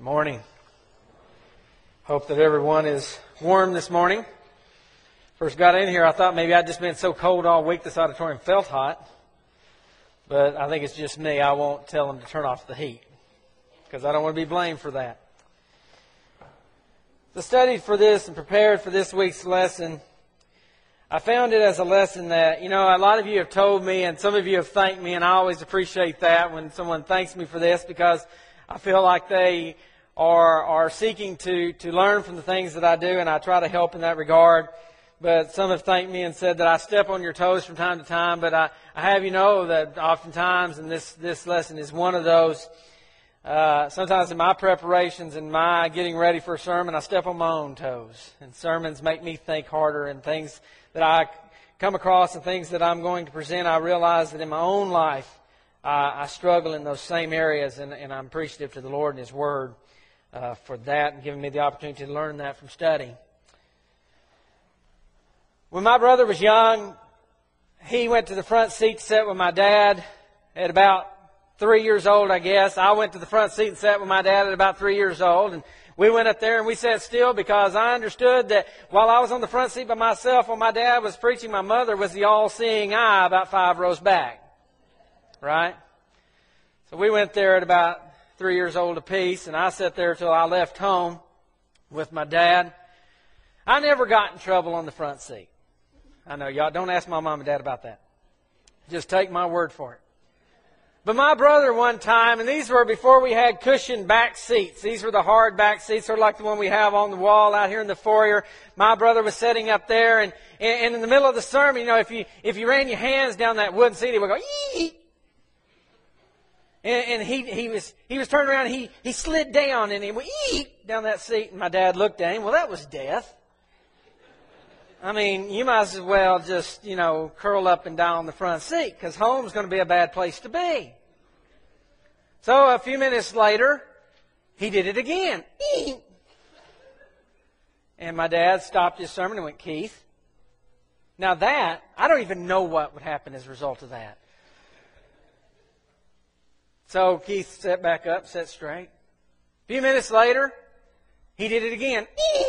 Morning. Hope that everyone is warm this morning. First got in here, I thought maybe I'd just been so cold all week this auditorium felt hot. But I think it's just me. I won't tell them to turn off the heat because I don't want to be blamed for that. So I studied for this and prepared for this week's lesson. I found it as a lesson that, a lot of you have told me and some of you have thanked me, and I always appreciate that when someone thanks me for this because I feel like they are seeking to learn from the things that I do, and I try to help in that regard. But some have thanked me and said that I step on your toes from time to time, but I have you know that oftentimes, and this lesson is one of those, sometimes in my preparations and my getting ready for a sermon, I step on my own toes. And sermons make me think harder, and things that I come across and things that I'm going to present, I realize that in my own life, I struggle in those same areas, and I'm appreciative to the Lord and His Word for that and giving me the opportunity to learn that from study. When my brother was young, he went to the front seat to sit with my dad at about 3 years old, I guess. I went to the front seat and sat with my dad at about 3 years old, and we went up there and we sat still because I understood that while I was on the front seat by myself, while my dad was preaching, my mother was the all-seeing eye about 5 rows back. Right? So we went there at about 3 years old apiece, and I sat there till I left home with my dad. I never got in trouble on the front seat. I know, y'all, don't ask my mom and dad about that. Just take my word for it. But my brother one time, and these were before we had cushioned back seats. These were the hard back seats, sort of like the one we have on the wall out here in the foyer. My brother was sitting up there, and in the middle of the sermon, if you ran your hands down that wooden seat, it would go, ee. And he was turned around, and he slid down, and he went, ee, down that seat, and my dad looked at him. Well, that was death. I mean, you might as well just, curl up and down on the front seat because home's going to be a bad place to be. So a few minutes later, he did it again. And my dad stopped his sermon and went, Keith. Now that, I don't even know what would happen as a result of that. So Keith sat back up, sat straight. A few minutes later, he did it again.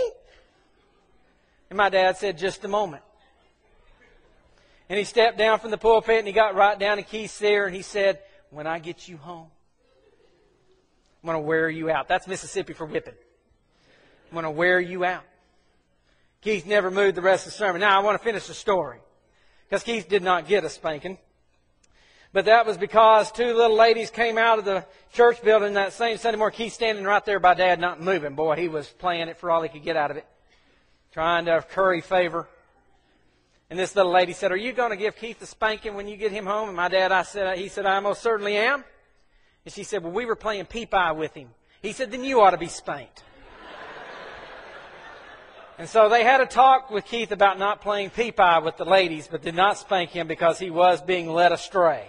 And my dad said, just a moment. And he stepped down from the pulpit and he got right down to Keith's ear and he said, when I get you home, I'm going to wear you out. That's Mississippi for whipping. I'm going to wear you out. Keith never moved the rest of the sermon. Now I want to finish the story because Keith did not get a spanking. But that was because 2 little ladies came out of the church building that same Sunday morning. Keith standing right there by Dad, not moving. Boy, he was playing it for all he could get out of it. Trying to curry favor. And this little lady said, are you going to give Keith a spanking when you get him home? And my dad, he said, I most certainly am. And she said, well, we were playing peep-eye with him. He said, then you ought to be spanked. And so they had a talk with Keith about not playing peep-eye with the ladies, but did not spank him because he was being led astray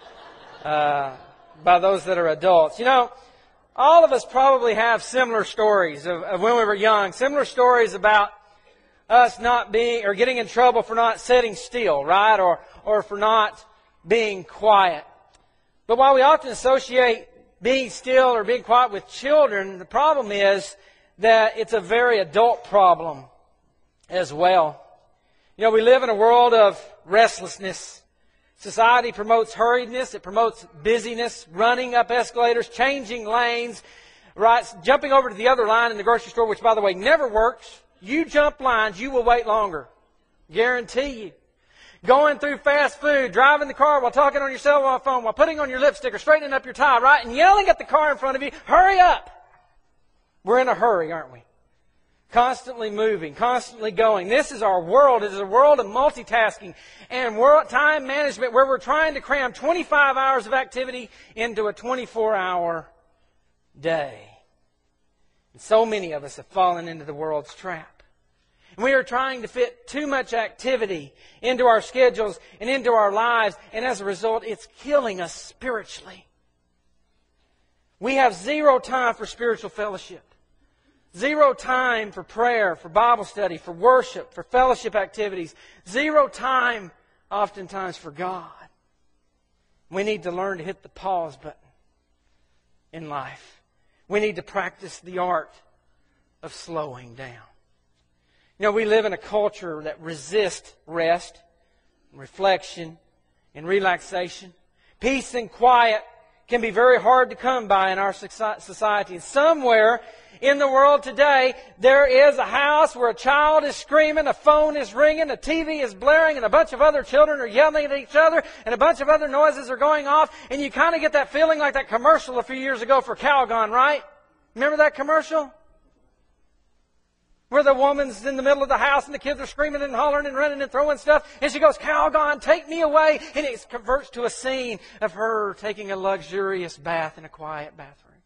by those that are adults. All of us probably have similar stories of when we were young, similar stories about us not being, or getting in trouble for not sitting still, right? Or for not being quiet. But while we often associate being still or being quiet with children, the problem is that it's a very adult problem as well. We live in a world of restlessness. Society promotes hurriedness. It promotes busyness, running up escalators, changing lanes, right? Jumping over to the other line in the grocery store, which, by the way, never works. You jump lines, you will wait longer. Guarantee you. Going through fast food, driving the car while talking on your cell phone, while putting on your lipstick or straightening up your tie, right? And yelling at the car in front of you, hurry up. We're in a hurry, aren't we? Constantly moving, constantly going. This is our world. It is a world of multitasking and time management where we're trying to cram 25 hours of activity into a 24-hour day. And so many of us have fallen into the world's trap. And we are trying to fit too much activity into our schedules and into our lives, and as a result, it's killing us spiritually. We have zero time for spiritual fellowship. Zero time for prayer, for Bible study, for worship, for fellowship activities. Zero time, oftentimes, for God. We need to learn to hit the pause button in life. We need to practice the art of slowing down. You know, we live in a culture that resists rest, reflection, and relaxation. Peace and quiet can be very hard to come by in our society. And somewhere in the world today, there is a house where a child is screaming, a phone is ringing, a TV is blaring, and a bunch of other children are yelling at each other, and a bunch of other noises are going off, and you kind of get that feeling like that commercial a few years ago for Calgon, right? Remember that commercial? Where the woman's in the middle of the house and the kids are screaming and hollering and running and throwing stuff. And she goes, "Calgon, take me away." And it converts to a scene of her taking a luxurious bath in a quiet bathroom.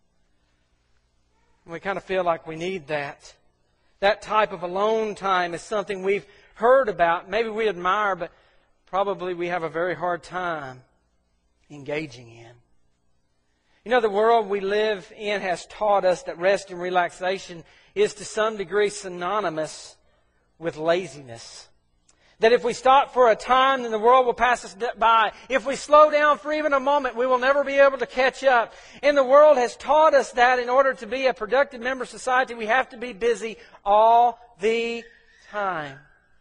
And we kind of feel like we need that. That type of alone time is something we've heard about. Maybe we admire, but probably we have a very hard time engaging in. You know, the world we live in has taught us that rest and relaxation is to some degree synonymous with laziness. That if we stop for a time, then the world will pass us by. If we slow down for even a moment, we will never be able to catch up. And the world has taught us that in order to be a productive member of society, we have to be busy all the time.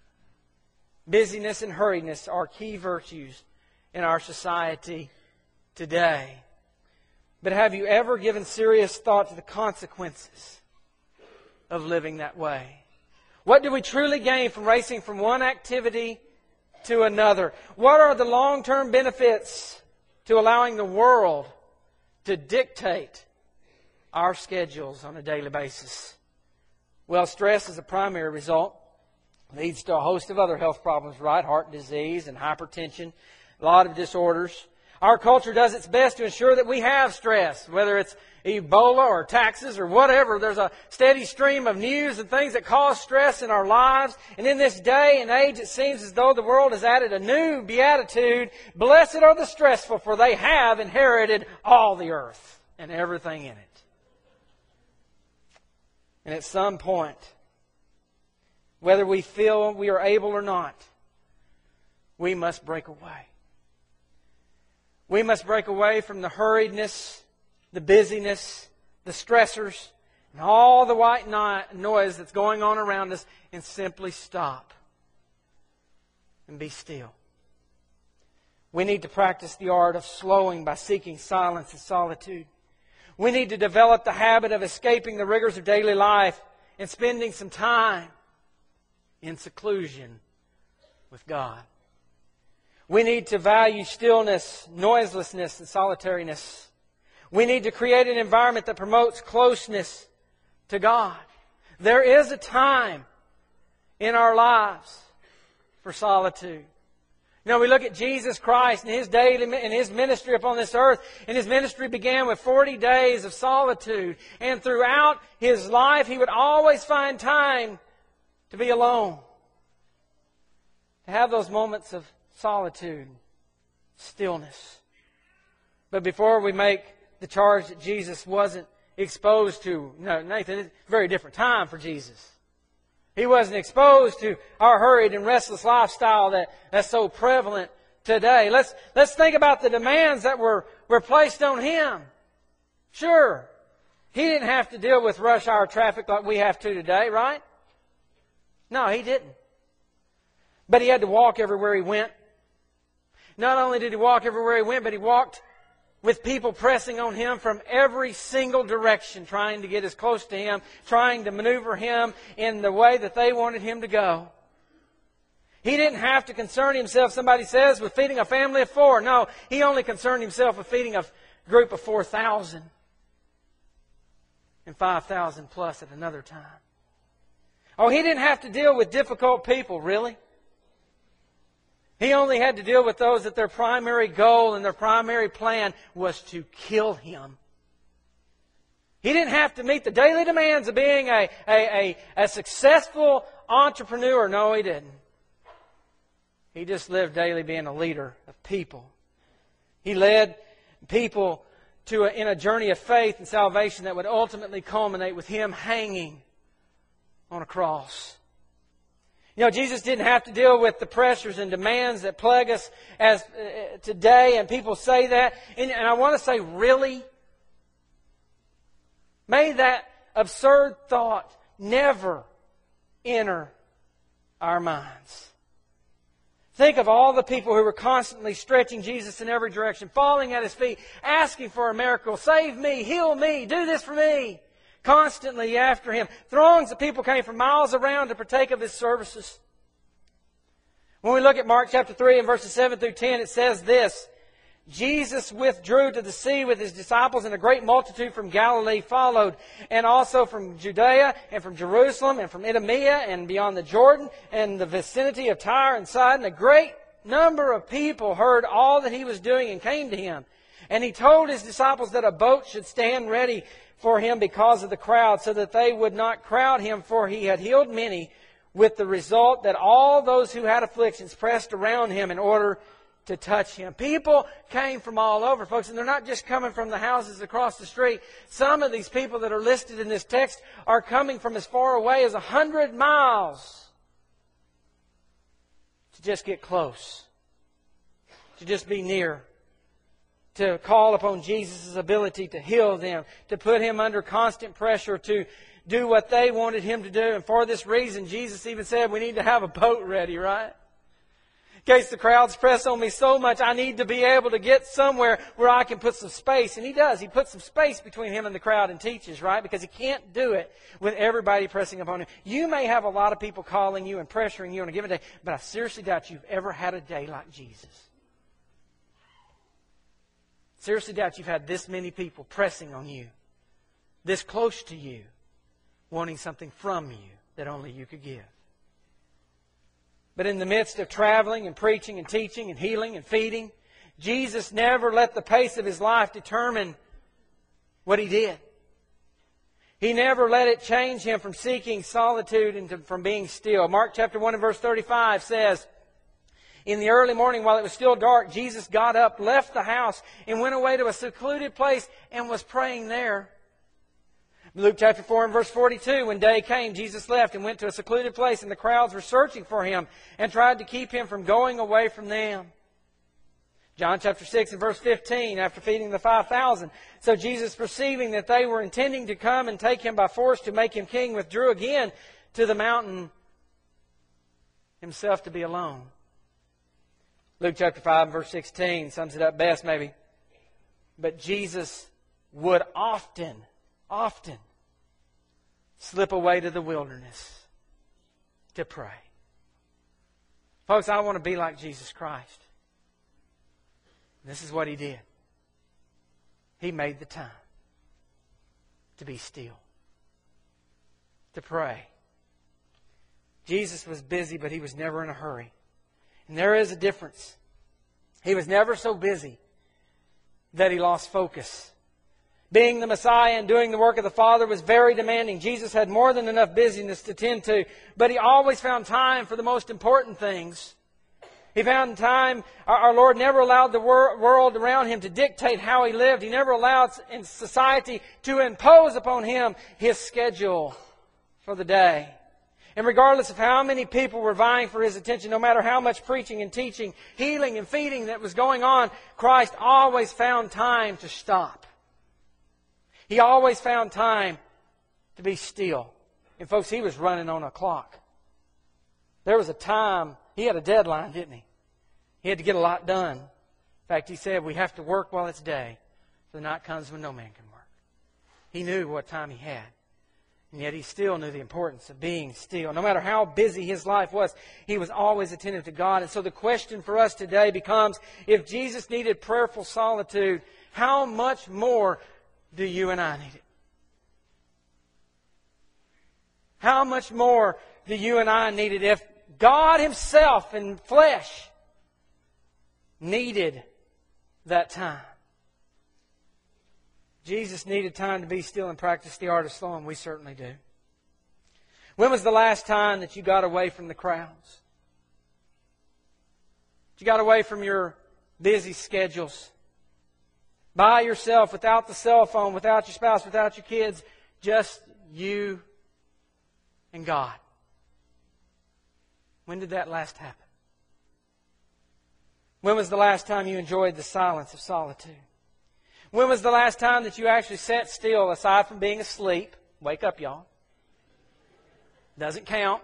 Busyness and hurriedness are key virtues in our society today. But have you ever given serious thought to the consequences of living that way? What do we truly gain from racing from one activity to another? What are the long-term benefits to allowing the world to dictate our schedules on a daily basis? Well, stress is a primary result. It leads to a host of other health problems, right? Heart disease and hypertension, a lot of disorders. Our culture does its best to ensure that we have stress, whether it's Ebola or taxes or whatever. There's a steady stream of news and things that cause stress in our lives. And in this day and age, it seems as though the world has added a new beatitude. Blessed are the stressful, for they have inherited all the earth and everything in it. And at some point, whether we feel we are able or not, we must break away. We must break away from the hurriedness, the busyness, the stressors, and all the white noise that's going on around us, and simply stop and be still. We need to practice the art of slowing by seeking silence and solitude. We need to develop the habit of escaping the rigors of daily life and spending some time in seclusion with God. We need to value stillness, noiselessness, and solitariness. We need to create an environment that promotes closeness to God. There is a time in our lives for solitude. You know, we look at Jesus Christ and His daily and His ministry upon this earth, and His ministry began with 40 days of solitude. And throughout His life, He would always find time to be alone, to have those moments of solitude, stillness. But before we make the charge that Jesus wasn't exposed to, no, Nathan, it's a very different time for Jesus. He wasn't exposed to our hurried and restless lifestyle that's so prevalent today. Let's think about the demands that were placed on Him. Sure, He didn't have to deal with rush hour traffic like we have to today, right? No, He didn't. But He had to walk everywhere He went. Not only did He walk everywhere He went, but He walked with people pressing on Him from every single direction, trying to get as close to Him, trying to maneuver Him in the way that they wanted Him to go. He didn't have to concern Himself, somebody says, with feeding a family of 4. No, He only concerned Himself with feeding a group of 4,000 and 5,000 plus at another time. Oh, He didn't have to deal with difficult people, really. He only had to deal with those that their primary goal and their primary plan was to kill Him. He didn't have to meet the daily demands of being a successful entrepreneur. No, He didn't. He just lived daily being a leader of people. He led people in a journey of faith and salvation that would ultimately culminate with Him hanging on a cross. You know, Jesus didn't have to deal with the pressures and demands that plague us as today, and people say that. And I want to say, really? May that absurd thought never enter our minds. Think of all the people who were constantly stretching Jesus in every direction, falling at His feet, asking for a miracle. Save me, heal me, do this for me. Constantly after Him. Throngs of people came from miles around to partake of His services. When we look at Mark chapter 3 and verses 7 through 10, it says this: Jesus withdrew to the sea with His disciples, and a great multitude from Galilee followed, and also from Judea and from Jerusalem and from Idumea and beyond the Jordan and the vicinity of Tyre and Sidon. A great number of people heard all that He was doing and came to Him. And He told His disciples that a boat should stand ready for Him because of the crowd, so that they would not crowd Him, for He had healed many, with the result that all those who had afflictions pressed around Him in order to touch Him. People came from all over, folks, and they're not just coming from the houses across the street. Some of these people that are listed in this text are coming from as far away as 100 miles to just get close, to just be near, to call upon Jesus' ability to heal them, to put Him under constant pressure to do what they wanted Him to do. And for this reason, Jesus even said we need to have a boat ready, right? In case the crowds press on me so much, I need to be able to get somewhere where I can put some space. And He does. He puts some space between Him and the crowd and teaches, right? Because He can't do it with everybody pressing upon Him. You may have a lot of people calling you and pressuring you on a given day, but I seriously doubt you've ever had a day like Jesus. Seriously doubt you've had this many people pressing on you, this close to you, wanting something from you that only you could give. But in the midst of traveling and preaching and teaching and healing and feeding, Jesus never let the pace of His life determine what He did. He never let it change Him from seeking solitude and from being still. Mark chapter 1 and verse 35 says, in the early morning, while it was still dark, Jesus got up, left the house, and went away to a secluded place and was praying there. Luke chapter 4 and verse 42, when day came, Jesus left and went to a secluded place, and the crowds were searching for Him and tried to keep Him from going away from them. John chapter 6 and verse 15, after feeding the 5,000. So Jesus, perceiving that they were intending to come and take Him by force to make Him king, withdrew again to the mountain Himself to be alone. Luke chapter 5 and verse 16 sums it up best maybe. But Jesus would often slip away to the wilderness to pray. Folks, I want to be like Jesus Christ. This is what He did. He made the time to be still, to pray. Jesus was busy, but He was never in a hurry. And there is a difference. He was never so busy that He lost focus. Being the Messiah and doing the work of the Father was very demanding. Jesus had more than enough busyness to tend to, but He always found time for the most important things. He found time. Our Lord never allowed the world around Him to dictate how He lived. He never allowed in society to impose upon Him His schedule for the day. And regardless of how many people were vying for His attention, no matter how much preaching and teaching, healing and feeding that was going on, Christ always found time to stop. He always found time to be still. And folks, He was running on a clock. There was a time, He had a deadline, didn't He? He had to get a lot done. In fact, He said, we have to work while it's day, for the night comes when no man can work. He knew what time He had. And yet He still knew the importance of being still. No matter how busy His life was, He was always attentive to God. And so the question for us today becomes, if Jesus needed prayerful solitude, how much more do you and I need it? How much more do you and I need it? If God Himself in flesh needed that time. Jesus needed time to be still and practice the art of slowing. We certainly do. When was the last time that you got away from the crowds? You got away from your busy schedules? By yourself, without the cell phone, without your spouse, without your kids, just you and God. When did that last happen? When was the last time you enjoyed the silence of solitude? When was the last time that you actually sat still aside from being asleep? Wake up, y'all. Doesn't count.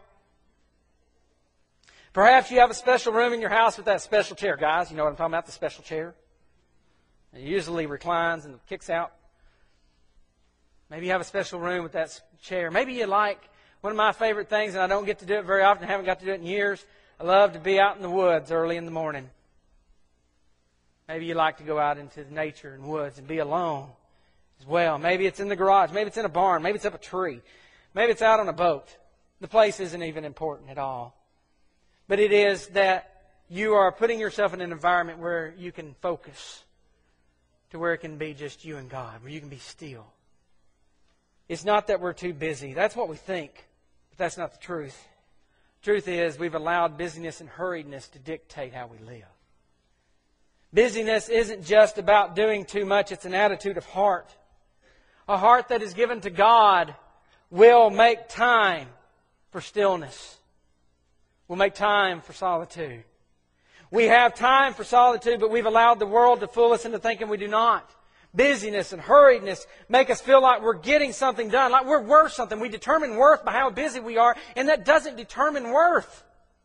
Perhaps you have a special room in your house with that special chair. Guys, you know what I'm talking about, the special chair? It usually reclines and kicks out. Maybe you have a special room with that chair. Maybe you like one of my favorite things, and I don't get to do it very often. I haven't got to do it in years. I love to be out in the woods early in the morning. Maybe you like to go out into the nature and woods and be alone as well. Maybe it's in the garage. Maybe it's in a barn. Maybe it's up a tree. Maybe it's out on a boat. The place isn't even important at all. But it is that you are putting yourself in an environment where you can focus, to where it can be just you and God, where you can be still. It's not that we're too busy. That's what we think, but that's not the truth. The truth is we've allowed busyness and hurriedness to dictate how we live. Busyness isn't just about doing too much. It's an attitude of heart. A heart that is given to God will make time for stillness. Will make time for solitude. We have time for solitude, but we've allowed the world to fool us into thinking we do not. Busyness and hurriedness make us feel like we're getting something done, like we're worth something. We determine worth by how busy we are, and that doesn't determine worth.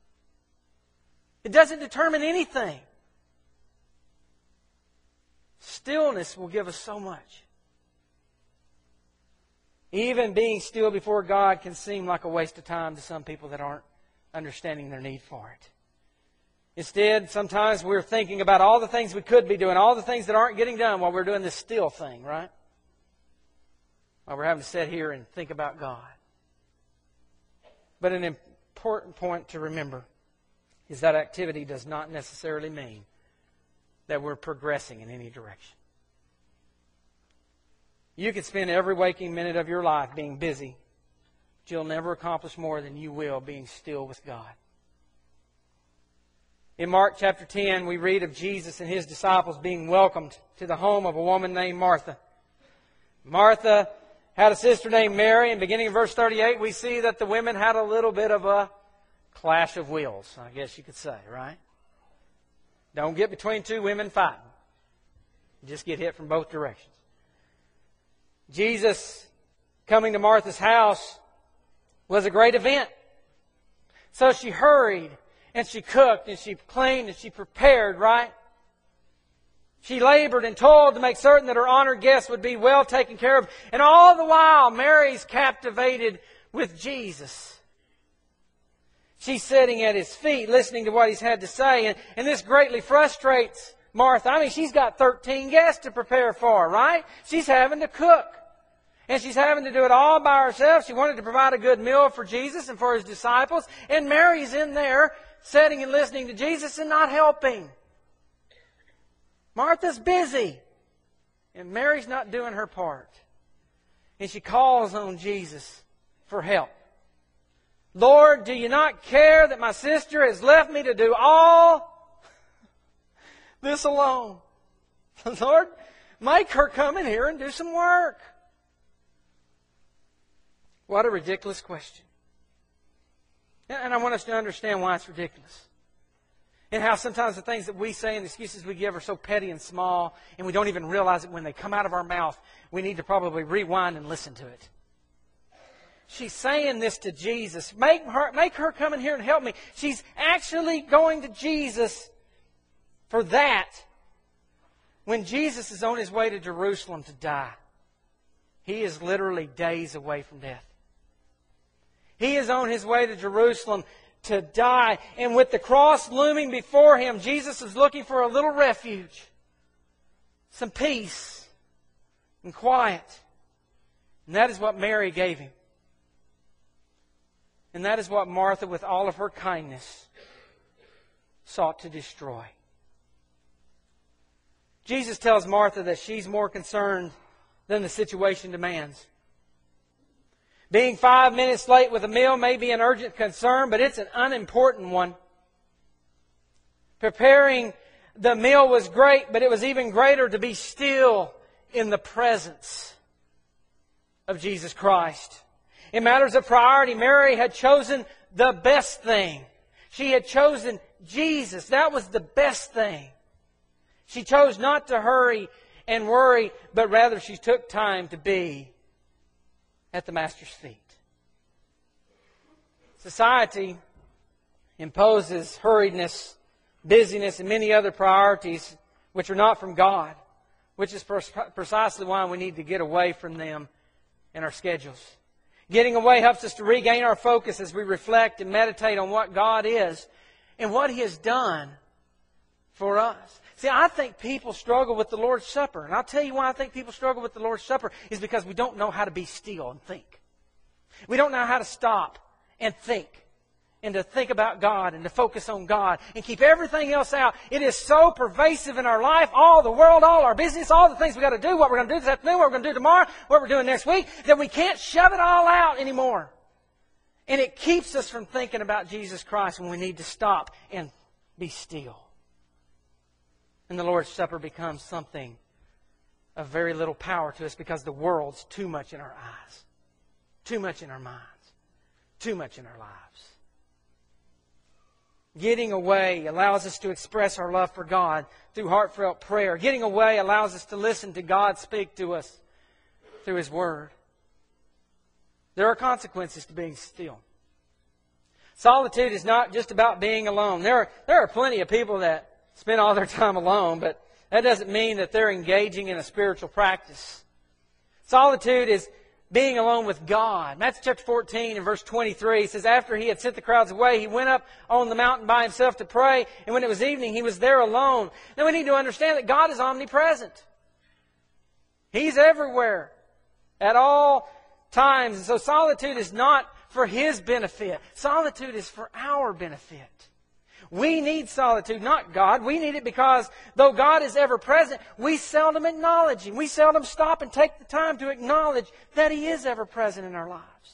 It doesn't determine anything. Stillness will give us so much. Even being still before God can seem like a waste of time to some people that aren't understanding their need for it. Instead, sometimes we're thinking about all the things we could be doing, all the things that aren't getting done while we're doing this still thing, right? While we're having to sit here and think about God. But an important point to remember is that activity does not necessarily mean that we're progressing in any direction. You can spend every waking minute of your life being busy, but you'll never accomplish more than you will being still with God. In Mark chapter 10, we read of Jesus and His disciples being welcomed to the home of a woman named Martha. Martha had a sister named Mary, and beginning in verse 38, we see that the women had a little bit of a clash of wills, I guess you could say, right? Don't get between two women fighting. Just get hit from both directions. Jesus coming to Martha's house was a great event. So she hurried, and she cooked, and she cleaned, and she prepared, right? She labored and toiled to make certain that her honored guests would be well taken care of. And all the while, Mary's captivated with Jesus. She's sitting at His feet, listening to what He's had to say. And this greatly frustrates Martha. I mean, she's got 13 guests to prepare for, right? She's having to cook. And she's having to do it all by herself. She wanted to provide a good meal for Jesus and for His disciples. And Mary's in there sitting and listening to Jesus and not helping. Martha's busy. And Mary's not doing her part. And she calls on Jesus for help. Lord, do you not care that my sister has left me to do all this alone? Lord, make her come in here and do some work. What a ridiculous question. And I want us to understand why it's ridiculous. And how sometimes the things that we say and the excuses we give are so petty and small, and we don't even realize it when they come out of our mouth. We need to probably rewind and listen to it. She's saying this to Jesus. Make her come in here and help me. She's actually going to Jesus for that when Jesus is on His way to Jerusalem to die. He is literally days away from death. He is on His way to Jerusalem to die. And with the cross looming before Him, Jesus is looking for a little refuge, some peace and quiet. And that is what Mary gave Him. And that is what Martha, with all of her kindness, sought to destroy. Jesus tells Martha that she's more concerned than the situation demands. Being 5 minutes late with a meal may be an urgent concern, but it's an unimportant one. Preparing the meal was great, but it was even greater to be still in the presence of Jesus Christ. In matters of priority, Mary had chosen the best thing. She had chosen Jesus. That was the best thing. She chose not to hurry and worry, but rather she took time to be at the Master's feet. Society imposes hurriedness, busyness, and many other priorities which are not from God, which is precisely why we need to get away from them in our schedules. Getting away helps us to regain our focus as we reflect and meditate on what God is and what He has done for us. See, I think people struggle with the Lord's Supper. And I'll tell you why I think people struggle with the Lord's Supper is because we don't know how to be still and think. We don't know how to stop and think. And to think about God and to focus on God and keep everything else out. It is so pervasive in our life, all the world, all our business, all the things we've got to do, what we're going to do this afternoon, what we're going to do tomorrow, what we're doing next week, that we can't shove it all out anymore. And it keeps us from thinking about Jesus Christ when we need to stop and be still. And the Lord's Supper becomes something of very little power to us because the world's too much in our eyes, too much in our minds, too much in our lives. Getting away allows us to express our love for God through heartfelt prayer. Getting away allows us to listen to God speak to us through His Word. There are consequences to being still. Solitude is not just about being alone. There are plenty of people that spend all their time alone, but that doesn't mean that they're engaging in a spiritual practice. Solitude is being alone with God. Matthew chapter 14 and verse 23 says, after He had sent the crowds away, He went up on the mountain by Himself to pray, and when it was evening, He was there alone. Now we need to understand that God is omnipresent. He's everywhere at all times. And so solitude is not for His benefit. Solitude is for our benefit. We need solitude, not God. We need it because though God is ever present, we seldom acknowledge Him. We seldom stop and take the time to acknowledge that He is ever present in our lives.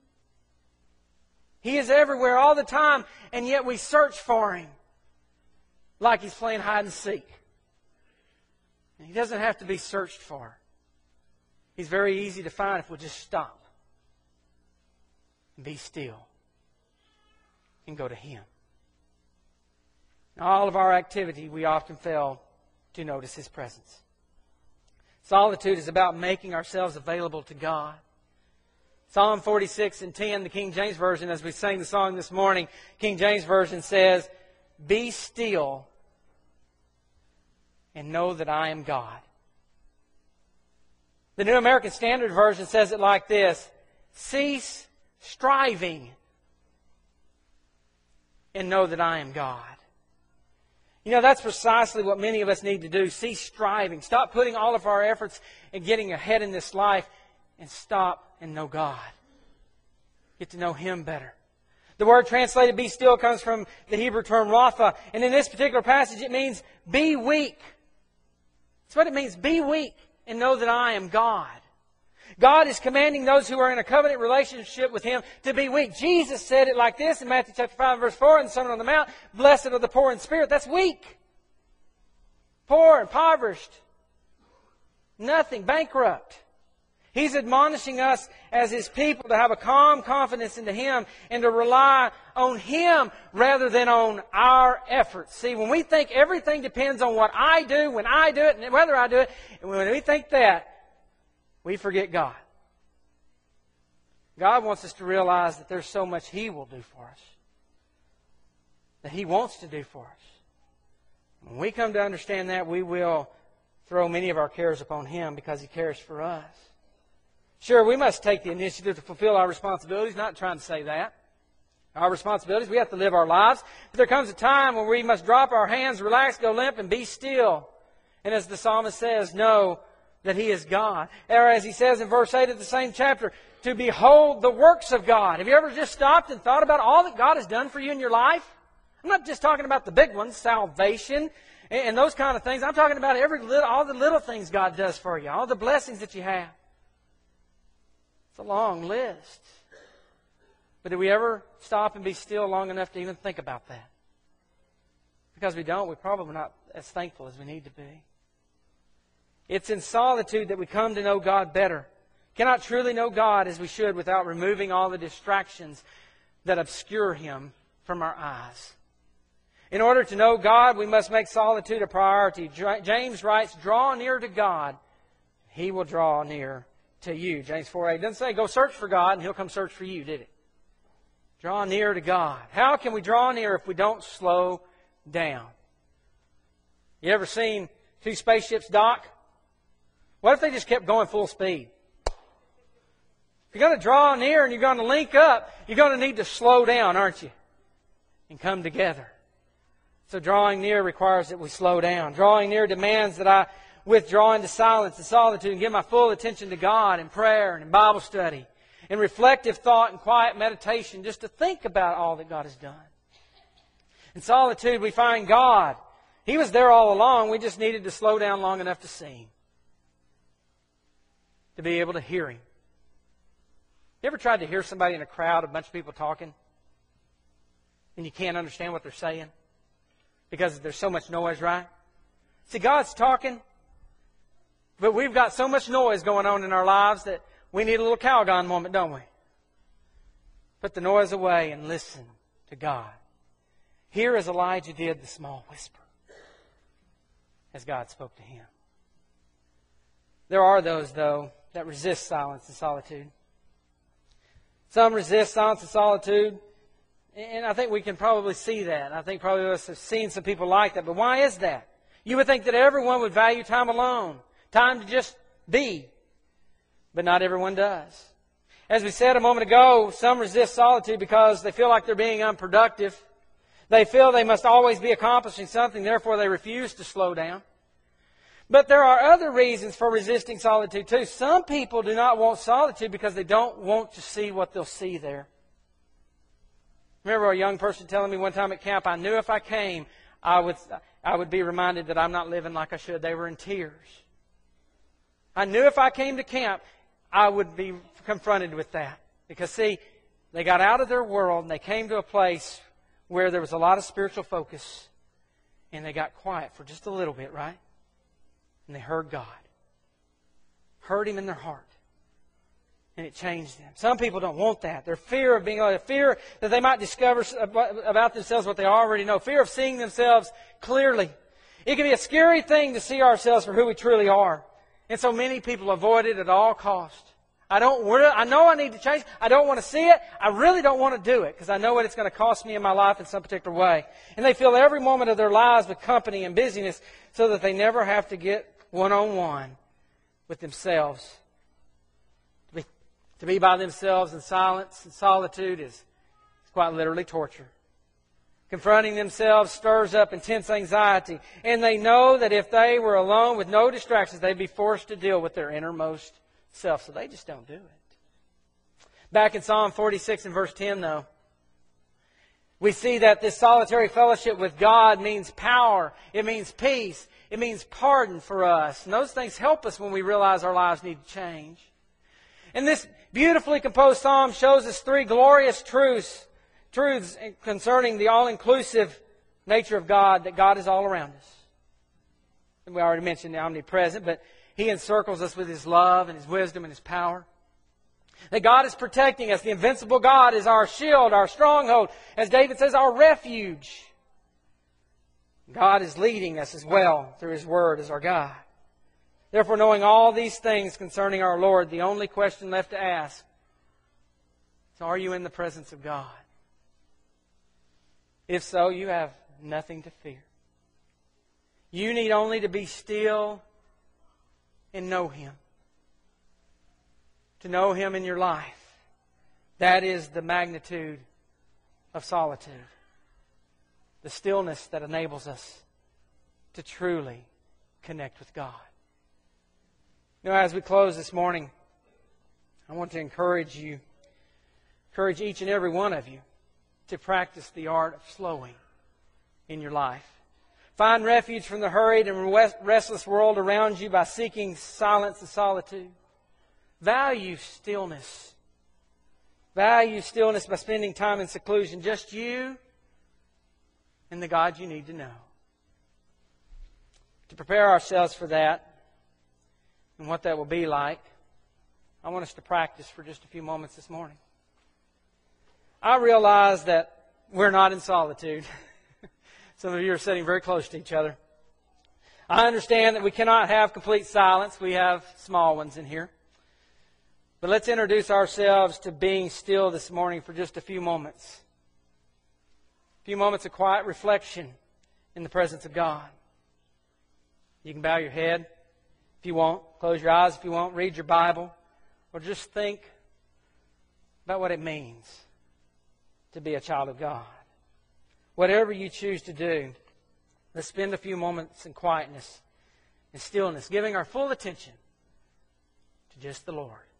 He is everywhere all the time, and yet we search for Him like He's playing hide and seek. And He doesn't have to be searched for. He's very easy to find if we'll just stop and be still and go to Him. In all of our activity, we often fail to notice His presence. Solitude is about making ourselves available to God. Psalm 46 and 10, the King James Version, as we sang the song this morning, King James Version says, be still and know that I am God. The New American Standard Version says it like this, cease striving and know that I am God. You know, that's precisely what many of us need to do. Cease striving. Stop putting all of our efforts in getting ahead in this life and stop and know God. Get to know Him better. The word translated be still comes from the Hebrew term rapha. And in this particular passage it means be weak. That's what it means. Be weak and know that I am God. God is commanding those who are in a covenant relationship with Him to be weak. Jesus said it like this in Matthew chapter 5 verse 4 in the Sermon on the Mount. Blessed are the poor in spirit. That's weak. Poor, impoverished. Nothing, bankrupt. He's admonishing us as His people to have a calm confidence into Him and to rely on Him rather than on our efforts. See, when we think everything depends on what I do, when I do it, and whether I do it, and when we think that, we forget God. God wants us to realize that there's so much He will do for us. That He wants to do for us. When we come to understand that, we will throw many of our cares upon Him because He cares for us. Sure, we must take the initiative to fulfill our responsibilities. Not trying to say that. Our responsibilities, we have to live our lives. But there comes a time when we must drop our hands, relax, go limp, and be still. And as the psalmist says, know that He is God. Or as he says in verse 8 of the same chapter, to behold the works of God. Have you ever just stopped and thought about all that God has done for you in your life? I'm not just talking about the big ones, salvation and those kind of things. I'm talking about all the little things God does for you, all the blessings that you have. It's a long list. But do we ever stop and be still long enough to even think about that? Because we don't, we're probably not as thankful as we need to be. It's in solitude that we come to know God better. Cannot truly know God as we should without removing all the distractions that obscure Him from our eyes. In order to know God, we must make solitude a priority. James writes, draw near to God. He will draw near to you. James 4:8 doesn't say go search for God and He'll come search for you, did it? Draw near to God. How can we draw near if we don't slow down? You ever seen two spaceships dock? What if they just kept going full speed? If you're going to draw near and you're going to link up, you're going to need to slow down, aren't you? And come together. So drawing near requires that we slow down. Drawing near demands that I withdraw into silence and solitude and give my full attention to God in prayer and in Bible study, in reflective thought and quiet meditation, just to think about all that God has done. In solitude, we find God. He was there all along. We just needed to slow down long enough to see Him, to be able to hear Him. You ever tried to hear somebody in a crowd, a bunch of people talking, and you can't understand what they're saying because there's so much noise, right? See, God's talking, but we've got so much noise going on in our lives that we need a little Calgon moment, don't we? Put the noise away and listen to God. Hear as Elijah did the small whisper as God spoke to him. There are those, though, that resist silence and solitude. Some resist silence and solitude, and I think we can probably see that. I think probably us have seen some people like that. But why is that? You would think that everyone would value time alone, time to just be. But not everyone does. As we said a moment ago, some resist solitude because they feel like they're being unproductive. They feel they must always be accomplishing something, therefore they refuse to slow down. But there are other reasons for resisting solitude too. Some people do not want solitude because they don't want to see what they'll see there. Remember a young person telling me one time at camp, I knew if I came, I would be reminded that I'm not living like I should. They were in tears. I knew if I came to camp, I would be confronted with that. Because see, they got out of their world and they came to a place where there was a lot of spiritual focus. And they got quiet for just a little bit, right? And they heard God. Heard Him in their heart. And it changed them. Some people don't want that. Their fear of being alone, fear that they might discover about themselves what they already know. Fear of seeing themselves clearly. It can be a scary thing to see ourselves for who we truly are. And so many people avoid it at all costs. I know I need to change. I don't want to see it. I really don't want to do it because I know what it's going to cost me in my life in some particular way. And they fill every moment of their lives with company and busyness so that they never have to get one-on-one with themselves. To be by themselves in silence and solitude is quite literally torture. Confronting themselves stirs up intense anxiety. And they know that if they were alone with no distractions, they'd be forced to deal with their innermost self. So they just don't do it. Back in Psalm 46 and verse 10, though, we see that this solitary fellowship with God means power. It means peace. It means pardon for us. And those things help us when we realize our lives need to change. And this beautifully composed psalm shows us three glorious truths concerning the all-inclusive nature of God, that God is all around us. And we already mentioned the omnipresent, but He encircles us with His love and His wisdom and His power. That God is protecting us. The invincible God is our shield, our stronghold. As David says, our refuge. God is leading us as well through His Word as our guide. Therefore, knowing all these things concerning our Lord, the only question left to ask is, are you in the presence of God? If so, you have nothing to fear. You need only to be still and know Him. To know Him in your life. That is the magnitude of solitude. The stillness that enables us to truly connect with God. You know, as we close this morning, I want to encourage each and every one of you to practice the art of slowing in your life. Find refuge from the hurried and restless world around you by seeking silence and solitude. Value stillness. Value stillness by spending time in seclusion. Just you and the God you need to know. To prepare ourselves for that and what that will be like, I want us to practice for just a few moments this morning. I realize that we're not in solitude. Some of you are sitting very close to each other. I understand that we cannot have complete silence. We have small ones in here. But let's introduce ourselves to being still this morning for just a few moments. A few moments of quiet reflection in the presence of God. You can bow your head if you want. Close your eyes if you want. Read your Bible. Or just think about what it means to be a child of God. Whatever you choose to do, let's spend a few moments in quietness and stillness, giving our full attention to just the Lord.